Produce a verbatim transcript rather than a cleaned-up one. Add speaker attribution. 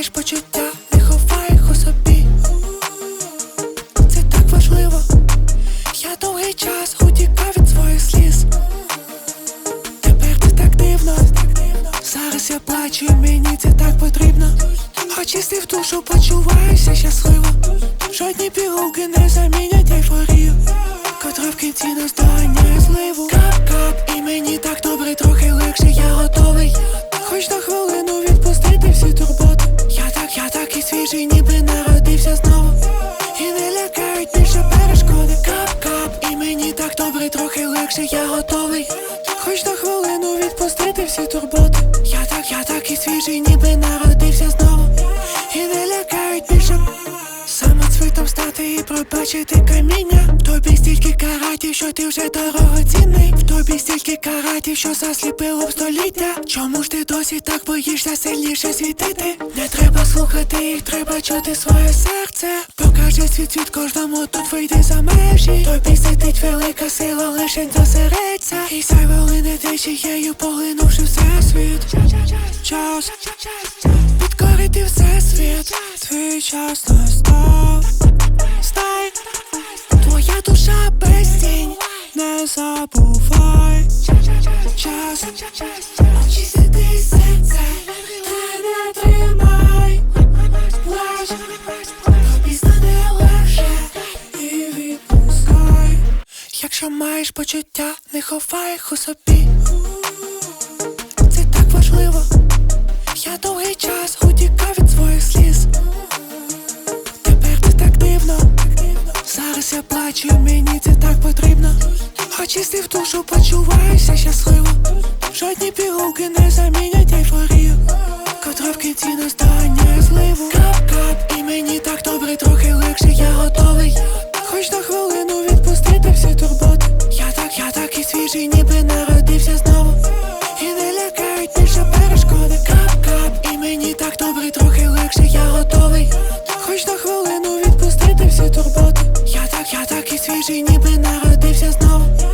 Speaker 1: маєш почуття, не ховай їх у собі. Це так важливо. Я довгий час утікав від своїх сліз. Тепер це так дивно. Зараз я плачу, і мені це так потрібно. Очисти в душу, почуваюся щасливо. Жодні пігулки не замінять ейфорію, котра в кінці наздоганяє зливу. Кап-кап, і мені так добре, трохи легше, я готовий. Хоч на хвилину відпустити всі турботи. Я так, я такий свіжий, ніби народився знову. І не лякають більше перешкоди. Кап-кап, і мені так добре, трохи легше, я готовий. Хоч на хвилину відпустити всі турботи. Я так, я такий свіжий, ніби народився знову. І не лякають більше. Самоцвітом стати і пробачити каміння. В тобі стільки каратів, що ти вже дорогоцінний. В тобі стільки каратів, що засліпило б століття. Чому ж ти досі так боїшся сильніше світити? Не треба слухати їх, треба чути своє серце. Покаже світ світ кожному, тут вийди за межі. Тобі сидить велика сила, лишень зосередься. І сяй волини течією, поглинувши всесвіт. Час підкорити всесвіт. Твій час настав. Знай, твоя душа безцінь. Не забувай. Час очистити серце. Та не тримай. Плач, тобі стане легше. І відпускай. Якщо маєш почуття, не ховай їх у собі. Це так важливо. Я довгий час утікав від своїх сліз. Тепер це так дивно. Зараз я плачу, і мені це так потрібно. Очисти в душу, почуваюся щасливо. Жодні пігулки не замінять ейфорію, котра в кінці наздоганяє зливу. Кап-кап, і мені так добре, трохи легше, я готовий. Хоч на хвилину відпустити всі турботи. Я так, я такий свіжий, ніби народився знову. І не лякають більше перешкоди. Кап-кап, і мені так добре, трохи легше, я готовий. Хоч на хвилину відпустити всі турботи. Я так, я такий свіжий, ніби народився знову.